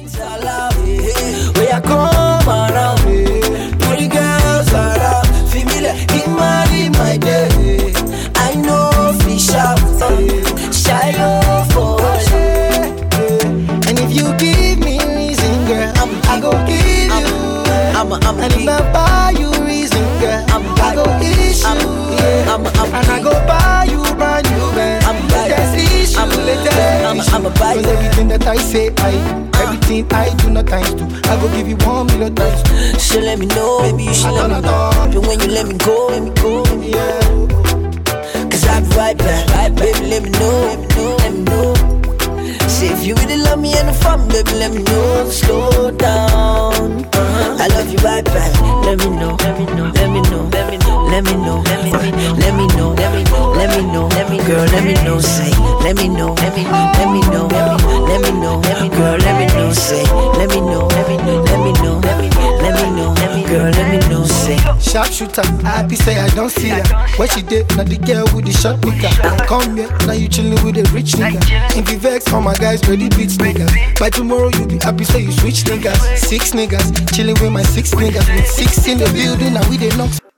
Where I come around, pretty girls around, familiar in my day. I know fish out, shy for and if you give me reason, girl, I go give you. And if I buy you reason, girl, I go issue. And I go buy you brand new, man. Latest issue. I'm a buy. Cause everything that I say, everything I do not times two. I go give you 1 million times two. So let me know, baby, you should let me know. Even when you let me go, yeah. Cause I'll be right back, baby, let me know. Say if you really love me and the fun, baby, let me know. Slow down. I love you right back. Let me know. Girl, let me know. Say, let me know. Girl, let me know. Say, let me know. Girl, let me know. Say. Sharpshooter, happy say I don't see her. What she did, not the girl with the short nigga. Come here, now you chillin' with a rich nigga. If you vex for my guys, ready beats niggas. By tomorrow you be happy say you switch niggas. 6 niggas, chillin' with my 6 niggas. With 6 in the building, now we dey knock.